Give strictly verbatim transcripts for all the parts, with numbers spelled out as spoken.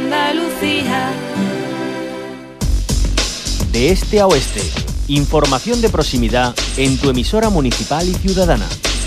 Andalucía. De este a oeste, información de proximidad en tu emisora municipal y ciudadana.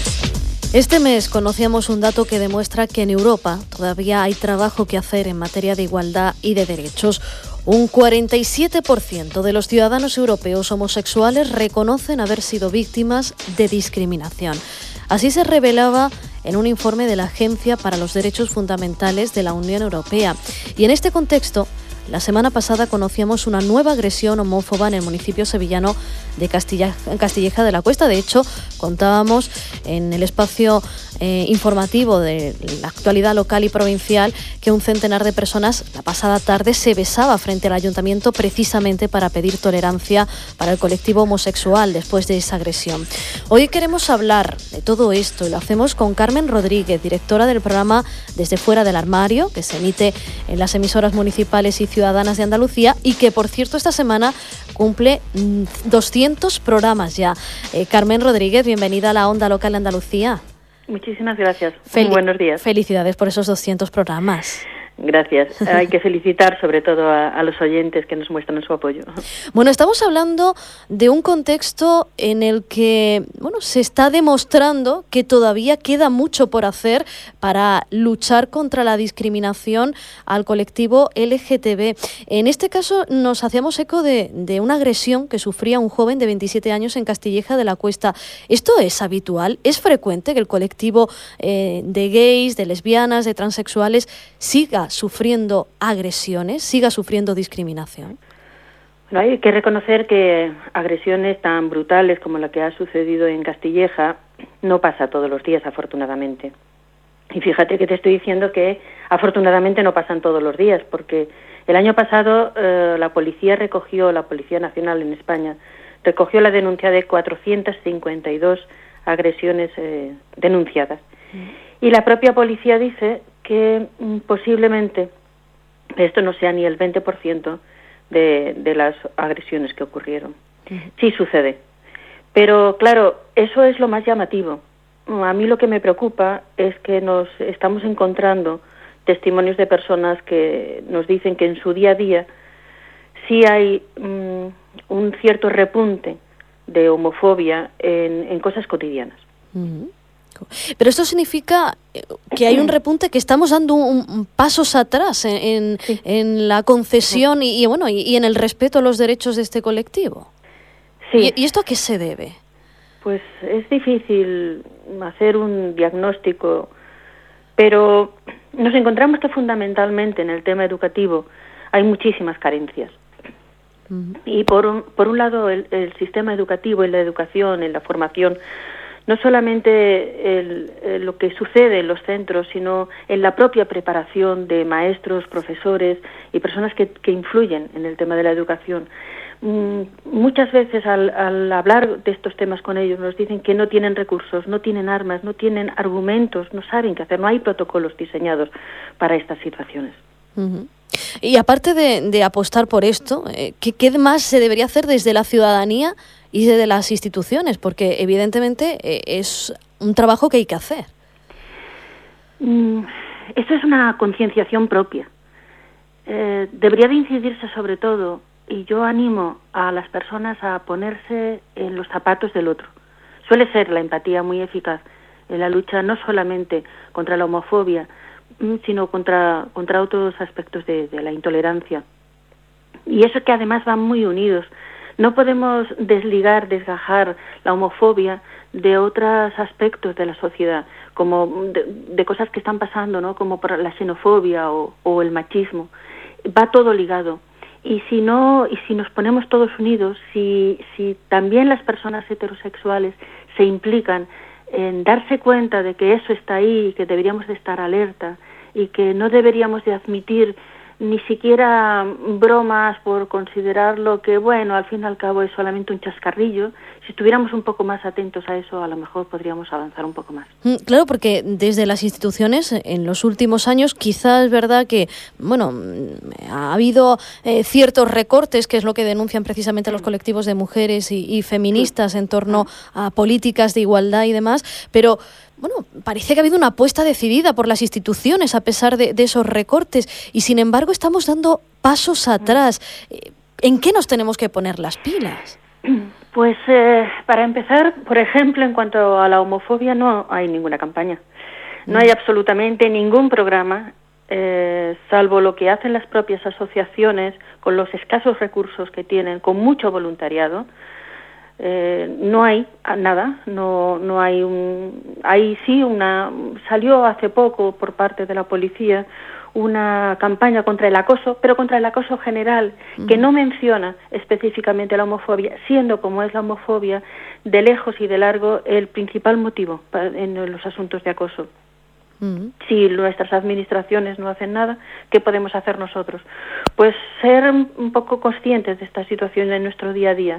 Este mes conocíamos un dato que demuestra que en Europa todavía hay trabajo que hacer en materia de igualdad y de derechos. Un cuarenta y siete por ciento de los ciudadanos europeos homosexuales reconocen haber sido víctimas de discriminación. Así se revelaba en un informe de la Agencia para los Derechos Fundamentales de la Unión Europea. Y en este contexto, la semana pasada conocíamos una nueva agresión homófoba en el municipio sevillano de Castilla, Castilleja de la Cuesta. De hecho, contábamos en el espacio eh, informativo de la actualidad local y provincial que un centenar de personas la pasada tarde se besaba frente al ayuntamiento precisamente para pedir tolerancia para el colectivo homosexual después de esa agresión. Hoy queremos hablar de todo esto y lo hacemos con Carmen Rodríguez, directora del programa Desde Fuera del Armario, que se emite en las emisoras municipales y ciudadanas de Andalucía y que, por cierto, esta semana cumple doscientos programas ya. Eh, Carmen Rodríguez, bienvenida a la Onda Local de Andalucía. Muchísimas gracias. Fel- Muy buenos días. Felicidades por esos doscientos programas. Gracias. Hay que felicitar sobre todo a, a los oyentes que nos muestran su apoyo. Bueno, estamos hablando de un contexto en el que, bueno, se está demostrando que todavía queda mucho por hacer para luchar contra la discriminación al colectivo L G T B. En este caso nos hacíamos eco de, de una agresión que sufría un joven de veintisiete años en Castilleja de la Cuesta. ¿Esto es habitual? ¿Es frecuente que el colectivo eh, de gays, de lesbianas, de transexuales siga sufriendo agresiones, siga sufriendo discriminación? Bueno, hay que reconocer que agresiones tan brutales como la que ha sucedido en Castilleja no pasa todos los días, afortunadamente. Y fíjate que te estoy diciendo que afortunadamente no pasan todos los días, porque el año pasado eh, la policía recogió, la Policía Nacional en España, recogió la denuncia de cuatrocientas cincuenta y dos agresiones eh, denunciadas. Mm. Y la propia policía dice que mm, posiblemente esto no sea ni el veinte por ciento de, de las agresiones que ocurrieron. Uh-huh. Sí sucede. Pero claro, eso es lo más llamativo. A mí lo que me preocupa es que nos estamos encontrando testimonios de personas que nos dicen que en su día a día sí hay mm, un cierto repunte de homofobia en, en cosas cotidianas. Uh-huh. Pero esto significa que hay un repunte, que estamos dando un, un pasos atrás en, en, sí. en la concesión y, y bueno y, y en el respeto a los derechos de este colectivo. Sí. ¿Y, ¿Y esto a qué se debe? Pues es difícil hacer un diagnóstico, pero nos encontramos que fundamentalmente en el tema educativo hay muchísimas carencias. Uh-huh. Y por un, por un lado el, el sistema educativo, en la educación, en la formación, no solamente el, el, lo que sucede en los centros, sino en la propia preparación de maestros, profesores y personas que, que influyen en el tema de la educación. Mm, muchas veces al, al hablar de estos temas con ellos nos dicen que no tienen recursos, no tienen armas, no tienen argumentos, no saben qué hacer, no hay protocolos diseñados para estas situaciones. Uh-huh. Y aparte de, de apostar por esto, eh, ¿qué, ¿qué más se debería hacer desde la ciudadanía y desde las instituciones? Porque evidentemente eh, es un trabajo que hay que hacer. Mm, eso es una concienciación propia. Eh, debería de incidirse sobre todo, y yo animo a las personas a ponerse en los zapatos del otro. Suele ser la empatía muy eficaz en la lucha no solamente contra la homofobia, sino contra, contra otros aspectos de, de la intolerancia. Y eso que además van muy unidos. No podemos desligar, desgajar la homofobia de otros aspectos de la sociedad, como de, de cosas que están pasando, ¿no? Como por la xenofobia o, o el machismo. Va todo ligado. Y si no, y si nos ponemos todos unidos, si, si también las personas heterosexuales se implican en darse cuenta de que eso está ahí y que deberíamos de estar alerta y que no deberíamos de admitir ni siquiera bromas por considerarlo que, bueno, al fin y al cabo es solamente un chascarrillo. Si estuviéramos un poco más atentos a eso, a lo mejor podríamos avanzar un poco más. Claro, porque desde las instituciones, en los últimos años, quizás es verdad que, bueno, ha habido eh, ciertos recortes, que es lo que denuncian precisamente los colectivos de mujeres y, y feministas en torno a políticas de igualdad y demás, pero bueno, parece que ha habido una apuesta decidida por las instituciones a pesar de, de esos recortes y sin embargo estamos dando pasos atrás. ¿En qué nos tenemos que poner las pilas? Pues eh, para empezar, por ejemplo, en cuanto a la homofobia no hay ninguna campaña. No hay absolutamente ningún programa, eh, salvo lo que hacen las propias asociaciones con los escasos recursos que tienen, con mucho voluntariado. Eh, no hay nada, no no hay un, hay sí una, salió hace poco por parte de la policía una campaña contra el acoso, pero contra el acoso general, uh-huh. que no menciona específicamente la homofobia, siendo como es la homofobia de lejos y de largo el principal motivo para, en los asuntos de acoso. Uh-huh. Si nuestras administraciones no hacen nada, ¿qué podemos hacer nosotros? Pues ser un poco conscientes de esta situación en nuestro día a día.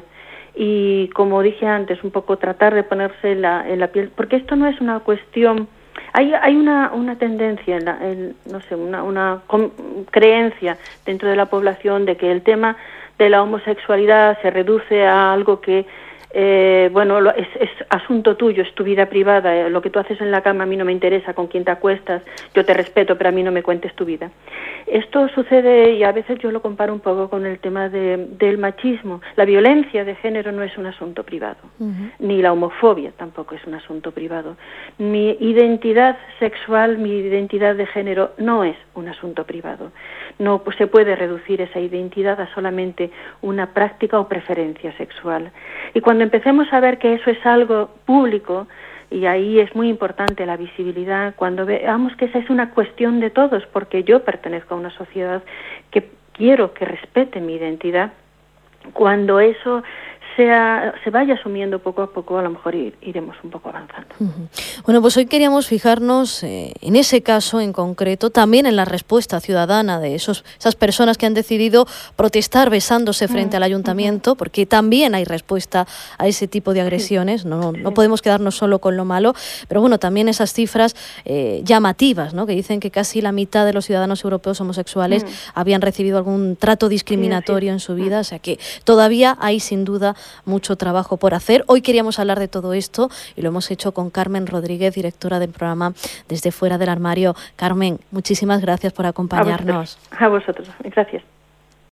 Y como dije antes, un poco tratar de ponerse en la, en la piel, porque esto no es una cuestión, hay hay una una tendencia, en la, en, no sé, una, una com, creencia dentro de la población de que el tema de la homosexualidad se reduce a algo que, eh, bueno, lo, es, es asunto tuyo, es tu vida privada, eh, lo que tú haces en la cama a mí no me interesa, con quién te acuestas, yo te respeto, pero a mí no me cuentes tu vida. Esto sucede, y a veces yo lo comparo un poco con el tema de, del machismo. La violencia de género no es un asunto privado, uh-huh. ni la homofobia tampoco es un asunto privado. Mi identidad sexual, mi identidad de género no es un asunto privado. No pues, se puede reducir esa identidad a solamente una práctica o preferencia sexual. Y cuando empecemos a ver que eso es algo público, y ahí es muy importante la visibilidad, cuando veamos que esa es una cuestión de todos, porque yo pertenezco a una sociedad que quiero que respete mi identidad, cuando eso sea, se vaya asumiendo poco a poco, a lo mejor ir, iremos un poco avanzando. Uh-huh. Bueno, pues hoy queríamos fijarnos eh, en ese caso en concreto, también en la respuesta ciudadana de esos, esas personas que han decidido protestar besándose frente uh-huh. al ayuntamiento, porque también hay respuesta a ese tipo de agresiones, sí. no, no, sí. no podemos quedarnos solo con lo malo, pero bueno, también esas cifras eh, llamativas, ¿no? Que dicen que casi la mitad de los ciudadanos europeos homosexuales uh-huh. habían recibido algún trato discriminatorio sí, sí. en su vida, uh-huh. o sea que todavía hay sin duda mucho trabajo por hacer. Hoy queríamos hablar de todo esto y lo hemos hecho con Carmen Rodríguez, directora del programa Desde Fuera del Armario. Carmen, muchísimas gracias por acompañarnos. A vosotros, a vosotros. Gracias.